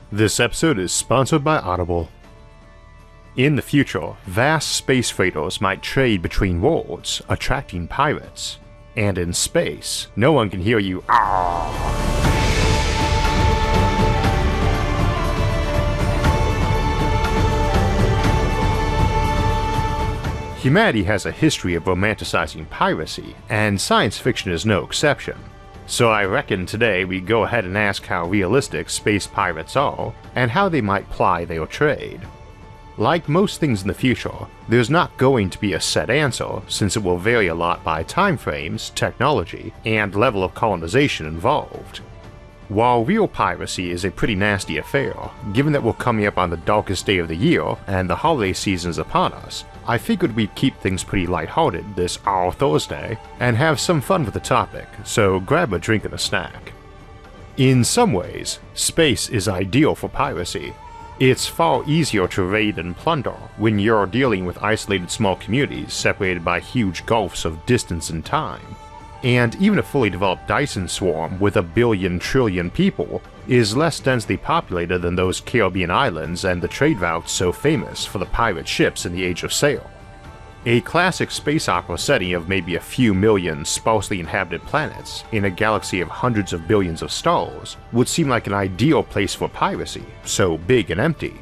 This episode is sponsored by Audible. In the future, vast space freighters might trade between worlds, attracting pirates. And in space, no one can hear you Humanity has a history of romanticizing piracy, and science fiction is no exception. So I reckon today we go ahead and ask how realistic space pirates are, and how they might ply their trade. Like most things in the future, there's not going to be a set answer since it will vary a lot by time frames, technology, and level of colonization involved. While real piracy is a pretty nasty affair, given that we're coming up on the darkest day of the year and the holiday season is upon us, I figured we'd keep things pretty lighthearted this Thursday and have some fun with the topic, so grab a drink and a snack. In some ways, space is ideal for piracy. It's far easier to raid and plunder when you're dealing with isolated small communities separated by huge gulfs of distance and time. And even a fully developed Dyson swarm with 1 billion trillion people is less densely populated than those Caribbean islands and the trade routes so famous for the pirate ships in the Age of Sail. A classic space opera setting of maybe a few million sparsely inhabited planets in a galaxy of hundreds of billions of stars would seem like an ideal place for piracy, so big and empty.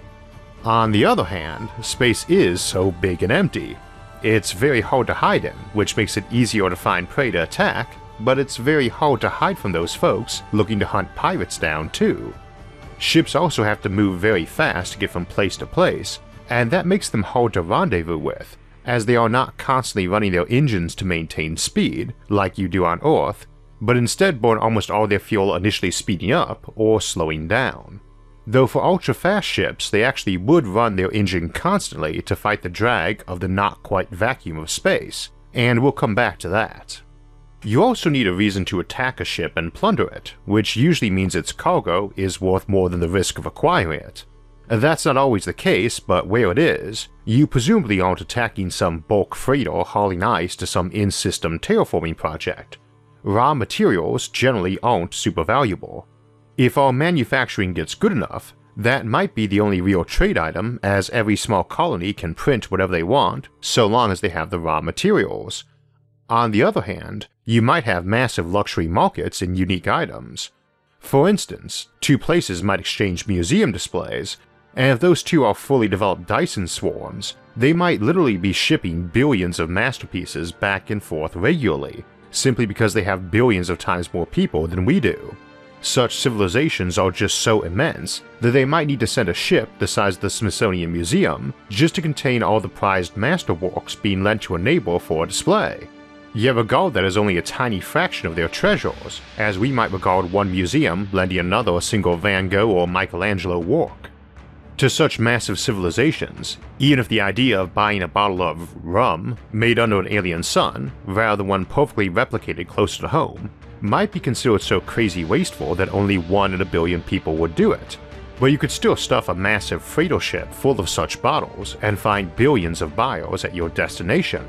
On the other hand, space is so big and empty. It's very hard to hide in, which makes it easier to find prey to attack, but it's very hard to hide from those folks looking to hunt pirates down too. Ships also have to move very fast to get from place to place, and that makes them hard to rendezvous with, as they are not constantly running their engines to maintain speed, like you do on Earth, but instead burn almost all their fuel initially speeding up or slowing down. Though for ultra-fast ships, they actually would run their engine constantly to fight the drag of the not-quite vacuum of space, and we'll come back to that. You also need a reason to attack a ship and plunder it, which usually means its cargo is worth more than the risk of acquiring it. That's not always the case, but where it is, you presumably aren't attacking some bulk freighter hauling ice to some in-system terraforming project. Raw materials generally aren't super valuable. If our manufacturing gets good enough, that might be the only real trade item, as every small colony can print whatever they want, so long as they have the raw materials. On the other hand, you might have massive luxury markets in unique items. For instance, two places might exchange museum displays, and if those two are fully developed Dyson swarms, they might literally be shipping billions of masterpieces back and forth regularly, simply because they have billions of times more people than we do. Such civilizations are just so immense that they might need to send a ship the size of the Smithsonian Museum just to contain all the prized masterworks being lent to a neighbor for a display. Yet regard that as only a tiny fraction of their treasures, as we might regard one museum lending another a single Van Gogh or Michelangelo work. To such massive civilizations, even if the idea of buying a bottle of rum made under an alien sun, rather than one perfectly replicated closer to home, might be considered so crazy wasteful that only 1 in 1 billion people would do it, but you could still stuff a massive freighter ship full of such bottles and find billions of buyers at your destination.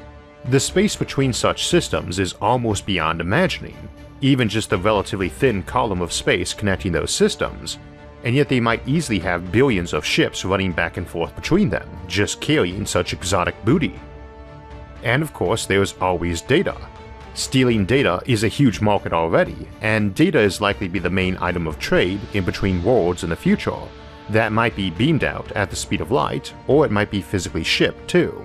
The space between such systems is almost beyond imagining, even just the relatively thin column of space connecting those systems, and yet they might easily have billions of ships running back and forth between them, just carrying such exotic booty. And of course there's always data. Stealing data is a huge market already, and data is likely to be the main item of trade in between worlds in the future. That might be beamed out at the speed of light, or it might be physically shipped too.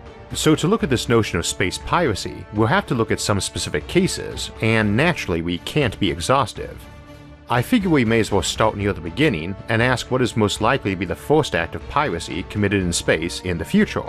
So to look at this notion of space piracy, we'll have to look at some specific cases, and naturally we can't be exhaustive. I figure we may as well start near the beginning and ask what is most likely to be the first act of piracy committed in space in the future.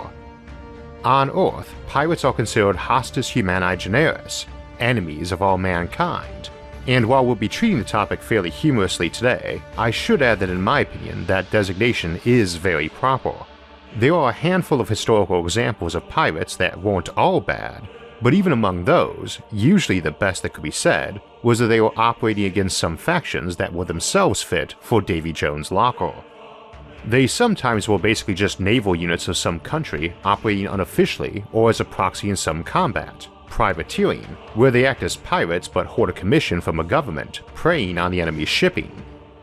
On Earth, pirates are considered hostis humani generis, enemies of all mankind, and while we'll be treating the topic fairly humorously today, I should add that in my opinion that designation is very proper. There are a handful of historical examples of pirates that weren't all bad, but even among those, usually the best that could be said was that they were operating against some factions that were themselves fit for Davy Jones' locker. They sometimes were basically just naval units of some country operating unofficially or as a proxy in some combat, privateering, where they act as pirates but hoard a commission from a government, preying on the enemy's shipping.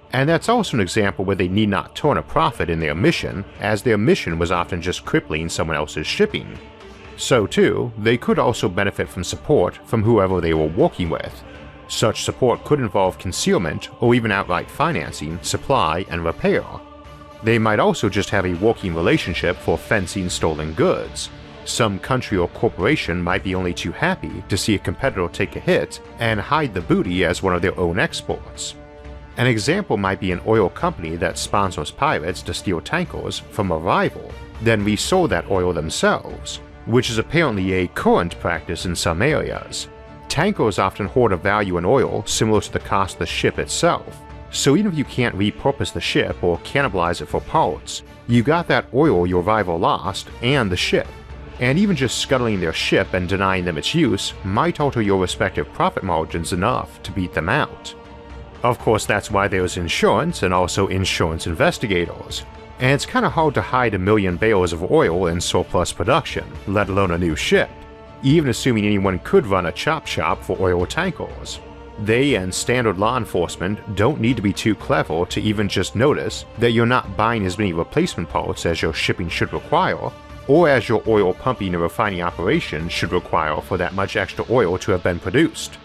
And that's also an example where they need not turn a profit in their mission, as their mission was often just crippling someone else's shipping. So too, they could also benefit from support from whoever they were working with. Such support could involve concealment or even outright financing, supply, and repair. They might also just have a working relationship for fencing stolen goods. Some country or corporation might be only too happy to see a competitor take a hit and hide the booty as one of their own exports. An example might be an oil company that sponsors pirates to steal tankers from a rival, then resell that oil themselves, which is apparently a current practice in some areas. Tankers often hoard a value in oil similar to the cost of the ship itself, so even if you can't repurpose the ship or cannibalize it for parts, you got that oil your rival lost and the ship, and even just scuttling their ship and denying them its use might alter your respective profit margins enough to beat them out. Of course, that's why there's insurance and also insurance investigators, and it's kinda hard to hide 1 million barrels of oil in surplus production, let alone a new ship, even assuming anyone could run a chop shop for oil tankers. They and standard law enforcement don't need to be too clever to even just notice that you're not buying as many replacement parts as your shipping should require, or as your oil pumping and refining operation should require for that much extra oil to have been produced.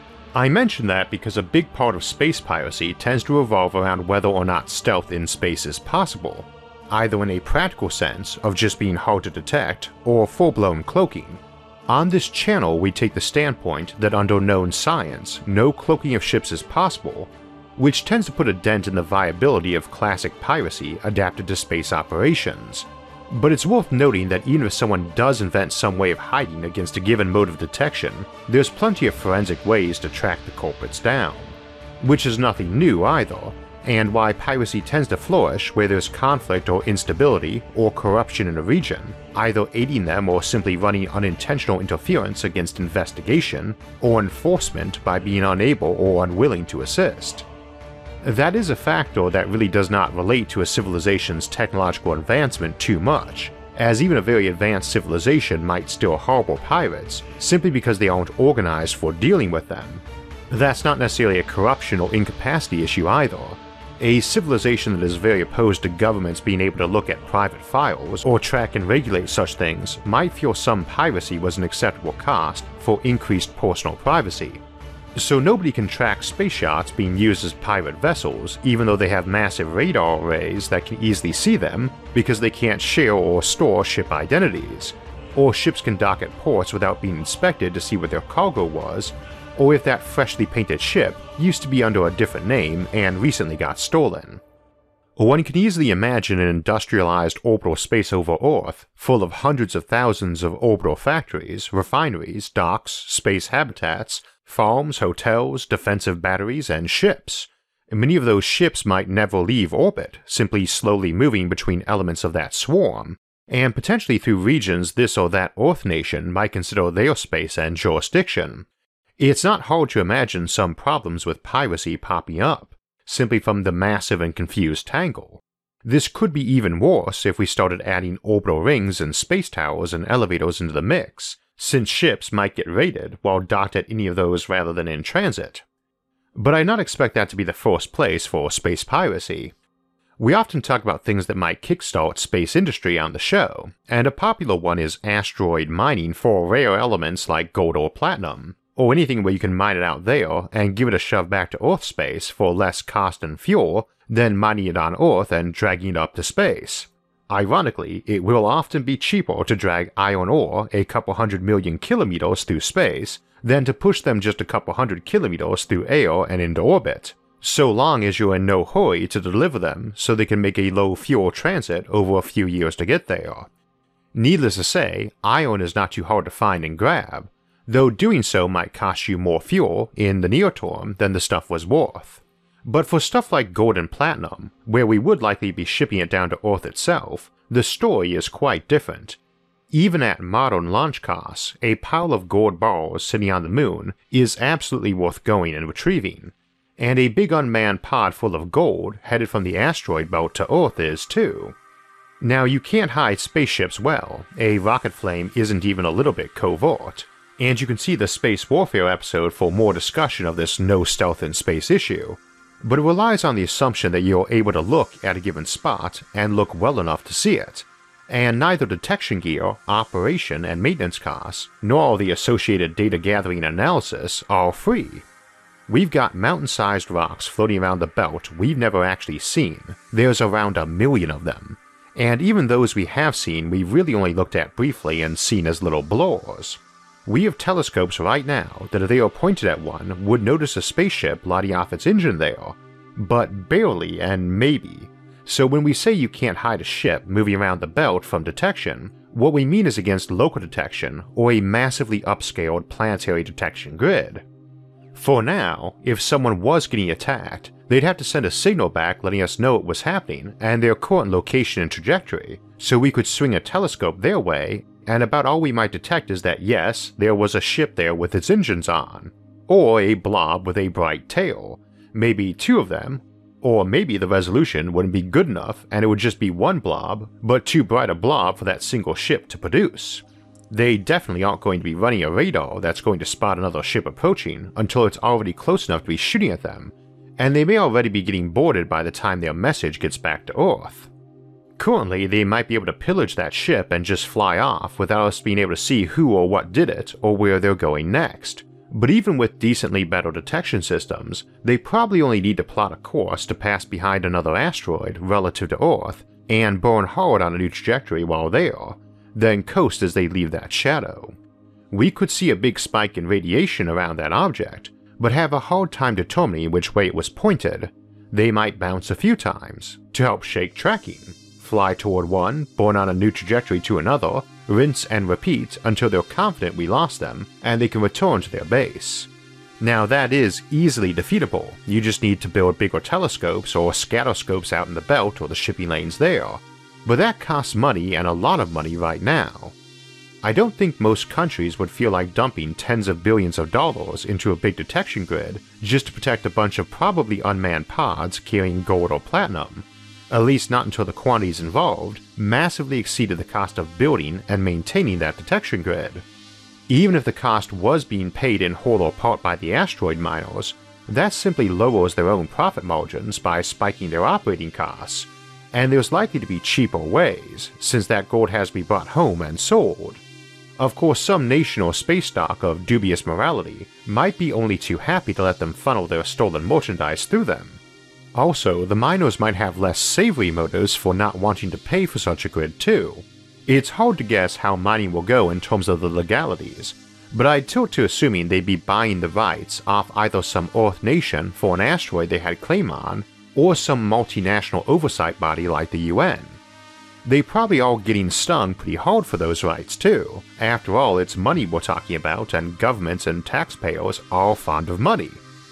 I mention that because a big part of space piracy tends to revolve around whether or not stealth in space is possible, either in a practical sense of just being hard to detect or full-blown cloaking. On this channel, we take the standpoint that under known science, no cloaking of ships is possible, which tends to put a dent in the viability of classic piracy adapted to space operations. But it's worth noting that even if someone does invent some way of hiding against a given mode of detection, there's plenty of forensic ways to track the culprits down. Which is nothing new either, and why piracy tends to flourish where there's conflict or instability or corruption in a region, either aiding them or simply running unintentional interference against investigation or enforcement by being unable or unwilling to assist. That is a factor that really does not relate to a civilization's technological advancement too much, as even a very advanced civilization might still harbor pirates simply because they aren't organized for dealing with them. That's not necessarily a corruption or incapacity issue either. A civilization that is very opposed to governments being able to look at private files or track and regulate such things might feel some piracy was an acceptable cost for increased personal privacy. So nobody can track space yachts being used as pirate vessels even though they have massive radar arrays that can easily see them because they can't share or store ship identities, or ships can dock at ports without being inspected to see what their cargo was, or if that freshly painted ship used to be under a different name and recently got stolen. One can easily imagine an industrialized orbital space over Earth full of hundreds of thousands of orbital factories, refineries, docks, space habitats, farms, hotels, defensive batteries, and ships. Many of those ships might never leave orbit, simply slowly moving between elements of that swarm, and potentially through regions this or that Earth nation might consider their space and jurisdiction. It's not hard to imagine some problems with piracy popping up, simply from the massive and confused tangle. This could be even worse if we started adding orbital rings and space towers and elevators into the mix, since ships might get raided while docked at any of those rather than in transit. But I not expect that to be the first place for space piracy. We often talk about things that might kickstart space industry on the show, and a popular one is asteroid mining for rare elements like gold or platinum, or anything where you can mine it out there and give it a shove back to Earth space for less cost and fuel than mining it on Earth and dragging it up to space. Ironically, it will often be cheaper to drag iron ore a couple 100 million kilometers through space than to push them just a couple 100 kilometers through air and into orbit, so long as you're in no hurry to deliver them so they can make a low fuel transit over a few years to get there. Needless to say, iron is not too hard to find and grab, though doing so might cost you more fuel in the near term than the stuff was worth. But for stuff like gold and platinum, where we would likely be shipping it down to Earth itself, the story is quite different. Even at modern launch costs, a pile of gold bars sitting on the moon is absolutely worth going and retrieving, and a big unmanned pod full of gold headed from the asteroid belt to Earth is too. Now you can't hide spaceships well, a rocket flame isn't even a little bit covert, and you can see the Space Warfare episode for more discussion of this no stealth in space issue. but it relies on the assumption that you're able to look at a given spot and look well enough to see it, and neither detection gear, operation, and maintenance costs, nor the associated data gathering and analysis are free. We've got mountain-sized rocks floating around the belt we've never actually seen. There's around 1 million of them, and even those we have seen we've really only looked at briefly and seen as little blurs. We have telescopes right now that if they were pointed at one would notice a spaceship lighting off its engine there, but barely and maybe. So when we say you can't hide a ship moving around the belt from detection, what we mean is against local detection or a massively upscaled planetary detection grid. For now, if someone was getting attacked, they'd have to send a signal back letting us know it was happening and their current location and trajectory, so we could swing a telescope their way, and about all we might detect is that yes, there was a ship there with its engines on, or a blob with a bright tail, maybe 2 of them, or maybe the resolution wouldn't be good enough and it would just be one blob, but too bright a blob for that single ship to produce. They definitely aren't going to be running a radar that's going to spot another ship approaching until it's already close enough to be shooting at them, and they may already be getting boarded by the time their message gets back to Earth. Currently, they might be able to pillage that ship and just fly off without us being able to see who or what did it or where they're going next. But even with decently better detection systems, they probably only need to plot a course to pass behind another asteroid relative to Earth and burn hard on a new trajectory while there, then coast as they leave that shadow. We could see a big spike in radiation around that object, but have a hard time determining which way it was pointed. They might bounce a few times to help shake tracking, fly toward one, burn on a new trajectory to another, rinse and repeat until they're confident we lost them and they can return to their base. Now that is easily defeatable, you just need to build bigger telescopes or scatterscopes out in the belt or the shipping lanes there, but that costs money and a lot of money right now. I don't think most countries would feel like dumping tens of billions of dollars into a big detection grid just to protect a bunch of probably unmanned pods carrying gold or platinum, at least not until the quantities involved massively exceeded the cost of building and maintaining that detection grid. Even if the cost was being paid in whole or part by the asteroid miners, that simply lowers their own profit margins by spiking their operating costs, and there's likely to be cheaper ways, since that gold has to be brought home and sold. Of course, some nation or space stock of dubious morality might be only too happy to let them funnel their stolen merchandise through them. Also, the miners might have less savory motives for not wanting to pay for such a grid too. It's hard to guess how mining will go in terms of the legalities, but I'd tilt to assuming they'd be buying the rights off either some Earth nation for an asteroid they had claim on, or some multinational oversight body like the UN. They probably all getting stung pretty hard for those rights too. After all, it's money we're talking about, and governments and taxpayers are fond of money.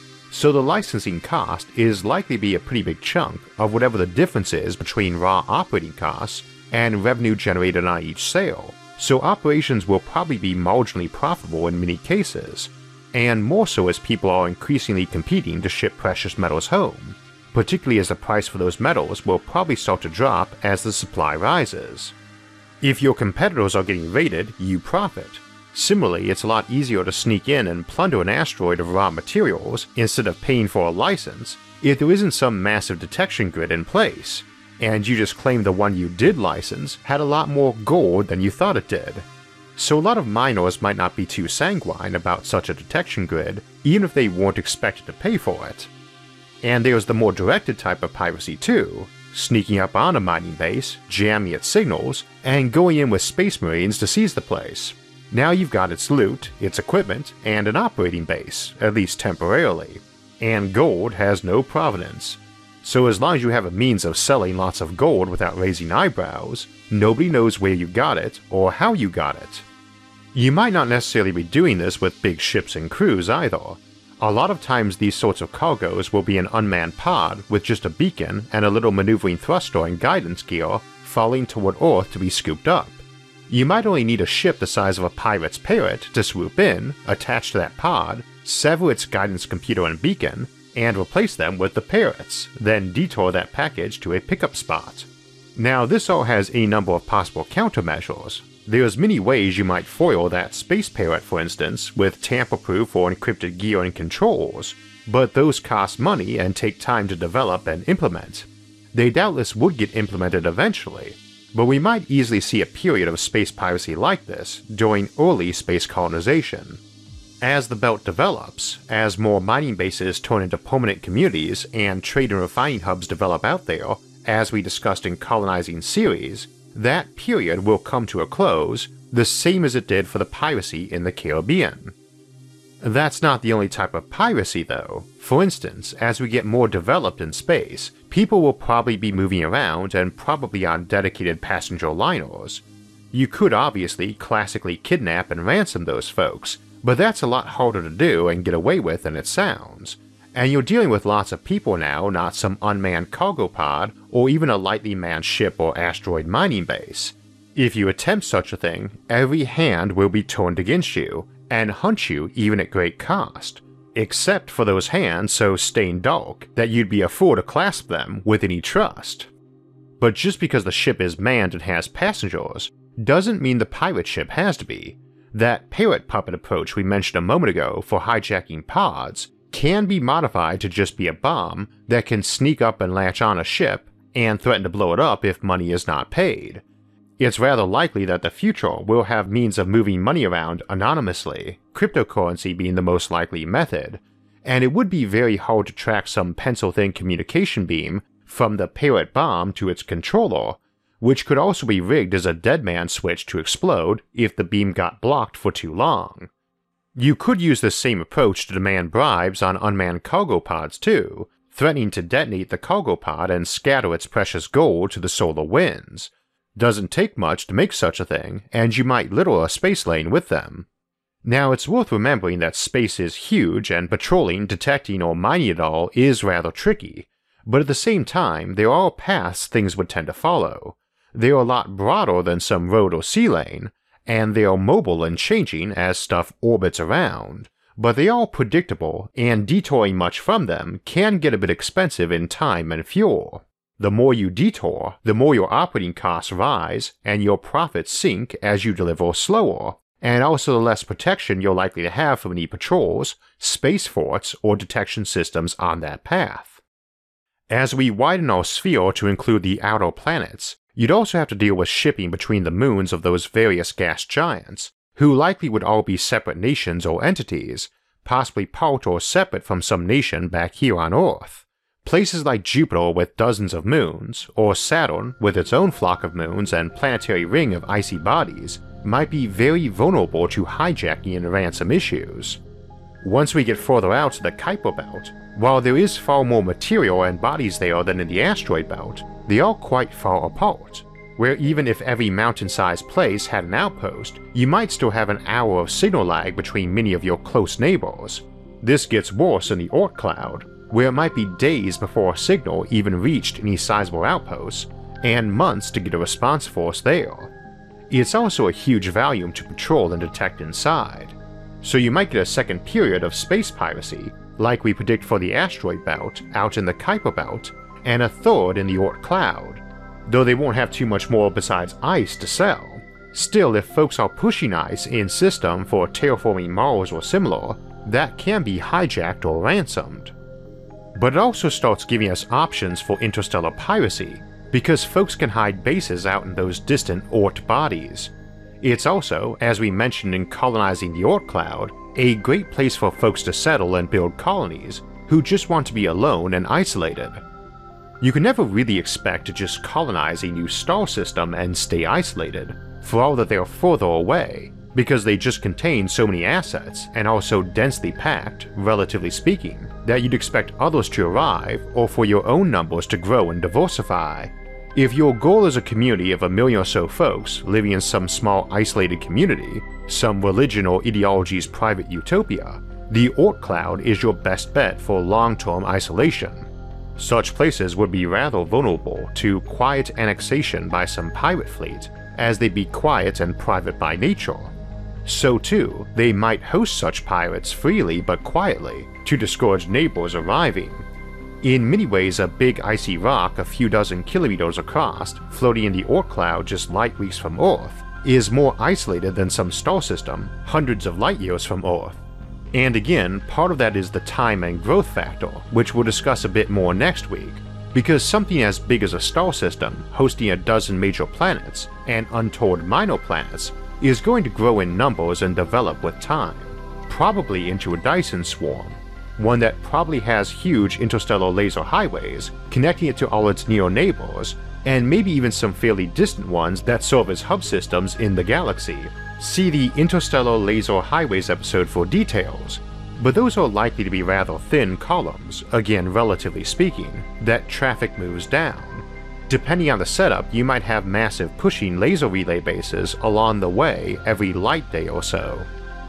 So the licensing cost is likely to be a pretty big chunk of whatever the difference is between raw operating costs and revenue generated on each sale, so operations will probably be marginally profitable in many cases, and more so as people are increasingly competing to ship precious metals home, particularly as the price for those metals will probably start to drop as the supply rises. If your competitors are getting raided, you profit. Similarly, it's a lot easier to sneak in and plunder an asteroid of raw materials instead of paying for a license if there isn't some massive detection grid in place, and you just claim the one you did license had a lot more gold than you thought it did. So a lot of miners might not be too sanguine about such a detection grid, even if they weren't expected to pay for it. And there's the more directed type of piracy too, sneaking up on a mining base, jamming its signals, and going in with space marines to seize the place. Now you've got its loot, its equipment, and an operating base, at least temporarily. And gold has no provenance. So as long as you have a means of selling lots of gold without raising eyebrows, nobody knows where you got it or how you got it. You might not necessarily be doing this with big ships and crews either. A lot of times these sorts of cargoes will be an unmanned pod with just a beacon and a little maneuvering thruster and guidance gear falling toward Earth to be scooped up. You might only need a ship the size of a pirate's parrot to swoop in, attach to that pod, sever its guidance computer and beacon, and replace them with the parrots, then detour that package to a pickup spot. Now this all has a number of possible countermeasures. There's many ways you might foil that space parrot, for instance, with tamper-proof or encrypted gear and controls, but those cost money and take time to develop and implement. They doubtless would get implemented eventually, but we might easily see a period of space piracy like this during early space colonization. As the belt develops, as more mining bases turn into permanent communities and trade and refining hubs develop out there, as we discussed in Colonizing series, that period will come to a close, the same as it did for the piracy in the Caribbean. That's not the only type of piracy though. For instance, as we get more developed in space, people will probably be moving around and probably on dedicated passenger liners. You could obviously classically kidnap and ransom those folks, but that's a lot harder to do and get away with than it sounds. And you're dealing with lots of people now, not some unmanned cargo pod or even a lightly manned ship or asteroid mining base. If you attempt such a thing, every hand will be turned against you, and hunt you even at great cost, except for those hands so stained dark that you'd be a fool to clasp them with any trust. But just because the ship is manned and has passengers, doesn't mean the pirate ship has to be. That parrot puppet approach we mentioned a moment ago for hijacking pods can be modified to just be a bomb that can sneak up and latch on a ship and threaten to blow it up if money is not paid. It's rather likely that the future will have means of moving money around anonymously, cryptocurrency being the most likely method, and it would be very hard to track some pencil-thin communication beam from the parrot bomb to its controller, which could also be rigged as a dead man switch to explode if the beam got blocked for too long. You could use this same approach to demand bribes on unmanned cargo pods too, threatening to detonate the cargo pod and scatter its precious gold to the solar winds. Doesn't take much to make such a thing, and you might litter a space lane with them. Now it's worth remembering that space is huge and patrolling, detecting, or mining it all is rather tricky, but at the same time there are paths things would tend to follow. They're a lot broader than some road or sea lane, and they are mobile and changing as stuff orbits around, but they are predictable, and detouring much from them can get a bit expensive in time and fuel. The more you detour, the more your operating costs rise and your profits sink as you deliver slower, and also the less protection you're likely to have from any patrols, space forts, or detection systems on that path. As we widen our sphere to include the outer planets, you'd also have to deal with shipping between the moons of those various gas giants, who likely would all be separate nations or entities, possibly part or separate from some nation back here on Earth. Places like Jupiter with dozens of moons, or Saturn with its own flock of moons and planetary ring of icy bodies, might be very vulnerable to hijacking and ransom issues. Once we get further out to the Kuiper Belt, while there is far more material and bodies there than in the asteroid belt, they are quite far apart, where even if every mountain-sized place had an outpost, you might still have an hour of signal lag between many of your close neighbors. This gets worse in the Oort cloud, where it might be days before a signal even reached any sizable outposts, and months to get a response force there. It's also a huge volume to patrol and detect inside, so you might get a second period of space piracy, like we predict for the asteroid belt out in the Kuiper Belt, and a third in the Oort cloud, though they won't have too much more besides ice to sell. Still, if folks are pushing ice in system for terraforming Mars or similar, that can be hijacked or ransomed. But it also starts giving us options for interstellar piracy, because folks can hide bases out in those distant Oort bodies. It's also, as we mentioned in Colonizing the Oort cloud, a great place for folks to settle and build colonies who just want to be alone and isolated. You can never really expect to just colonize a new star system and stay isolated, for all that they are further away, because they just contain so many assets and are so densely packed, relatively speaking, that you'd expect others to arrive or for your own numbers to grow and diversify. If your goal is a community of 1 million or so folks living in some small isolated community, some religion or ideology's private utopia, the Oort cloud is your best bet for long-term isolation. Such places would be rather vulnerable to quiet annexation by some pirate fleet, as they'd be quiet and private by nature. So too, they might host such pirates freely but quietly to discourage neighbors arriving. In many ways, a big icy rock a few dozen kilometers across, floating in the Oort cloud just light weeks from Earth, is more isolated than some star system hundreds of light years from Earth. And again, part of that is the time and growth factor, which we'll discuss a bit more next week, because something as big as a star system, hosting a dozen major planets and untold minor planets, is going to grow in numbers and develop with time, probably into a Dyson swarm, one that probably has huge interstellar laser highways connecting it to all its near neighbors, and maybe even some fairly distant ones that serve as hub systems in the galaxy. See the Interstellar Laser Highways episode for details, but those are likely to be rather thin columns, again relatively speaking, that traffic moves down. Depending on the setup, you might have massive pushing laser relay bases along the way every light day or so.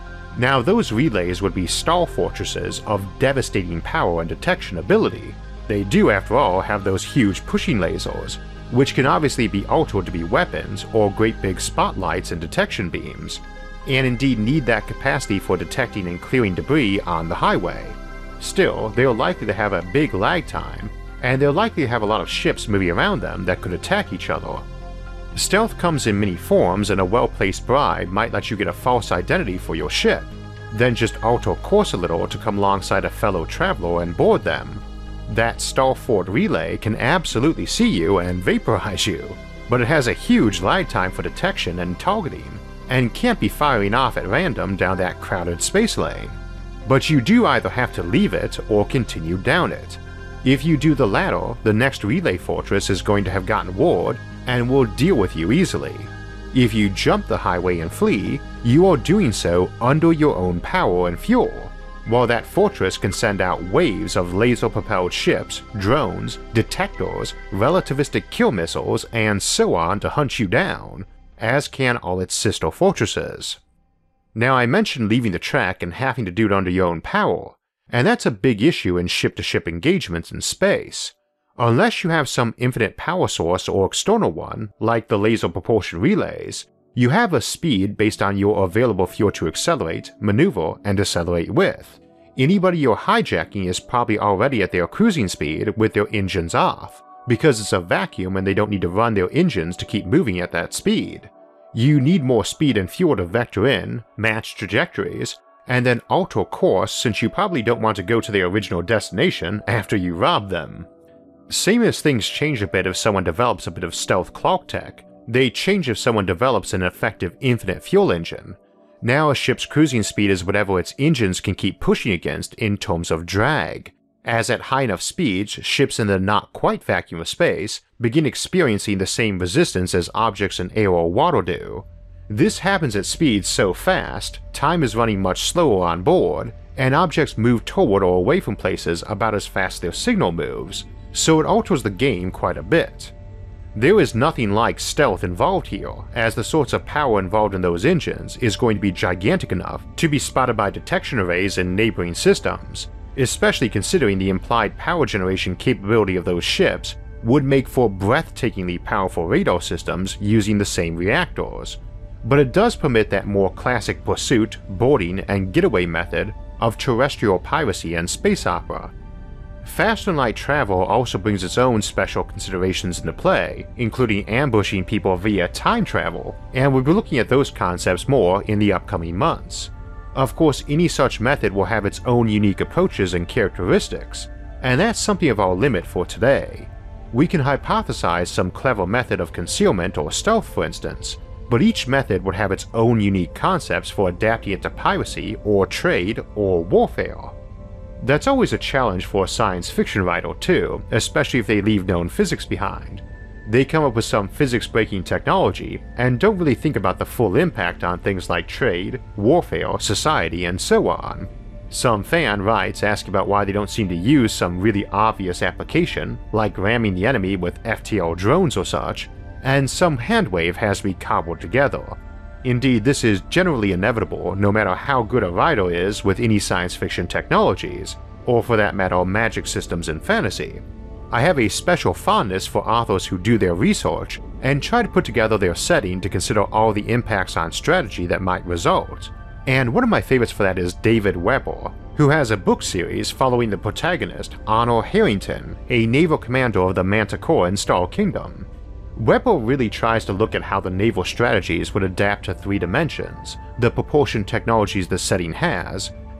Now those relays would be star fortresses of devastating power and detection ability. They do, after all, have those huge pushing lasers, which can obviously be altered to be weapons or great big spotlights and detection beams, and indeed need that capacity for detecting and clearing debris on the highway. Still, they are likely to have a big lag time, and they're likely to have a lot of ships moving around them that could attack each other. Stealth comes in many forms, and a well-placed bribe might let you get a false identity for your ship, then just alter course a little to come alongside a fellow traveler and board them. That Starfort relay can absolutely see you and vaporize you, but it has a huge lag time for detection and targeting, and can't be firing off at random down that crowded space lane. But you do either have to leave it or continue down it. If you do the latter, the next relay fortress is going to have gotten word and will deal with you easily. If you jump the highway and flee, you are doing so under your own power and fuel, while that fortress can send out waves of laser-propelled ships, drones, detectors, relativistic kill missiles, and so on to hunt you down, as can all its sister fortresses. Now I mentioned leaving the track and having to do it under your own power, and that's a big issue in ship-to-ship engagements in space. Unless you have some infinite power source or external one, like the laser propulsion relays, you have a speed based on your available fuel to accelerate, maneuver, and decelerate with. Anybody you're hijacking is probably already at their cruising speed with their engines off, because it's a vacuum and they don't need to run their engines to keep moving at that speed. You need more speed and fuel to vector in, match trajectories, and then alter course since you probably don't want to go to their original destination after you rob them. Same as things change a bit if someone develops a bit of stealth clock tech, they change if someone develops an effective infinite fuel engine. Now a ship's cruising speed is whatever its engines can keep pushing against in terms of drag, as at high enough speeds, ships in the not quite vacuum of space begin experiencing the same resistance as objects in air or water do. This happens at speeds so fast, time is running much slower on board, and objects move toward or away from places about as fast as their signal moves, so it alters the game quite a bit. There is nothing like stealth involved here, as the sorts of power involved in those engines is going to be gigantic enough to be spotted by detection arrays in neighboring systems, especially considering the implied power generation capability of those ships would make for breathtakingly powerful radar systems using the same reactors. But it does permit that more classic pursuit, boarding, and getaway method of terrestrial piracy and space opera. Faster light travel also brings its own special considerations into play, including ambushing people via time travel, and we'll be looking at those concepts more in the upcoming months. Of course, any such method will have its own unique approaches and characteristics, and that's something of our limit for today. We can hypothesize some clever method of concealment or stealth, for instance, but each method would have its own unique concepts for adapting it to piracy or trade or warfare. That's always a challenge for a science fiction writer too, especially if they leave known physics behind. They come up with some physics-breaking technology and don't really think about the full impact on things like trade, warfare, society, and so on. Some fan writes asking about why they don't seem to use some really obvious application, like ramming the enemy with FTL drones or such, and some handwave has to be cobbled together. Indeed, this is generally inevitable no matter how good a writer is with any science fiction technologies, or for that matter magic systems in fantasy. I have a special fondness for authors who do their research and try to put together their setting to consider all the impacts on strategy that might result. And one of my favorites for that is David Weber, who has a book series following the protagonist, Honor Harrington, a naval commander of the Manticore in Star Kingdom. Weber really tries to look at how the naval strategies would adapt to 3 dimensions, the propulsion technologies the setting has,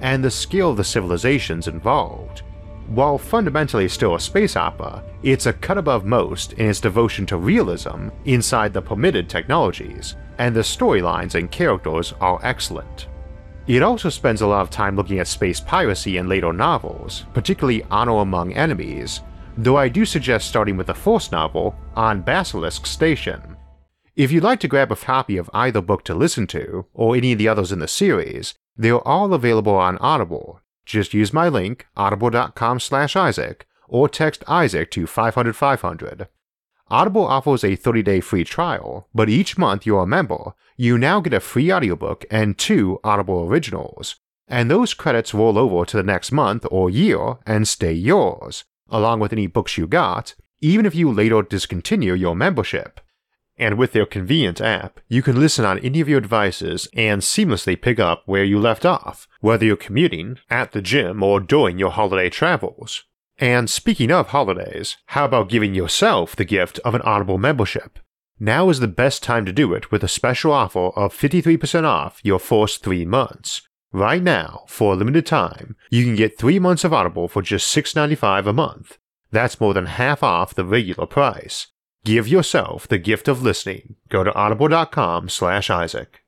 and the skill of the civilizations involved. While fundamentally still a space opera, it's a cut above most in its devotion to realism inside the permitted technologies, and the storylines and characters are excellent. It also spends a lot of time looking at space piracy in later novels, particularly Honor Among Enemies, though I do suggest starting with the first novel, On Basilisk Station. If you'd like to grab a copy of either book to listen to, or any of the others in the series, they're all available on Audible. Just use my link, audible.com/Isaac, or text Isaac to 500-500. Audible offers a 30-day free trial, but each month you're a member, you now get a free audiobook and 2 Audible originals, and those credits roll over to the next month or year and stay yours, along with any books you got, even if you later discontinue your membership. And with their convenient app, you can listen on any of your devices and seamlessly pick up where you left off, whether you're commuting, at the gym, or during your holiday travels. And speaking of holidays, how about giving yourself the gift of an Audible membership? Now is the best time to do it with a special offer of 53% off your first 3 months. Right now, for a limited time, you can get 3 months of Audible for just $6.95 a month. That's more than half off the regular price. Give yourself the gift of listening. Go to audible.com/Isaac.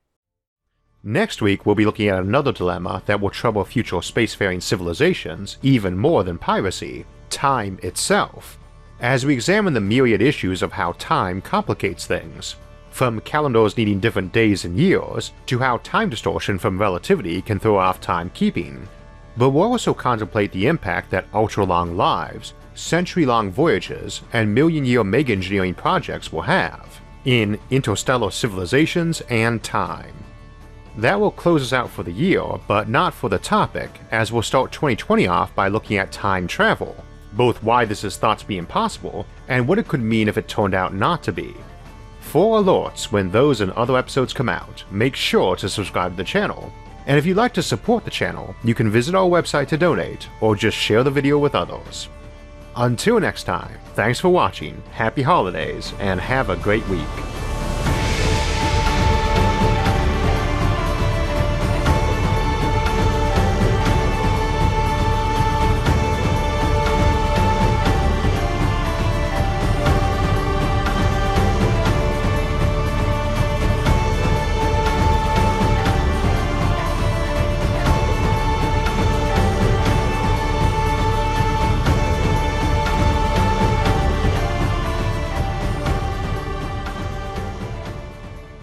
Next week, we'll be looking at another dilemma that will trouble future spacefaring civilizations even more than piracy: time itself, as we examine the myriad issues of how time complicates things, from calendars needing different days and years, to how time distortion from relativity can throw off timekeeping. But we'll also contemplate the impact that ultra-long lives, century-long voyages, and million-year mega-engineering projects will have in interstellar civilizations and time. That will close us out for the year, but not for the topic, as we'll start 2020 off by looking at time travel, both why this is thought to be impossible and what it could mean if it turned out not to be. For alerts when those and other episodes come out, make sure to subscribe to the channel, and if you'd like to support the channel, you can visit our website to donate, or just share the video with others. Until next time, thanks for watching, happy holidays, and have a great week.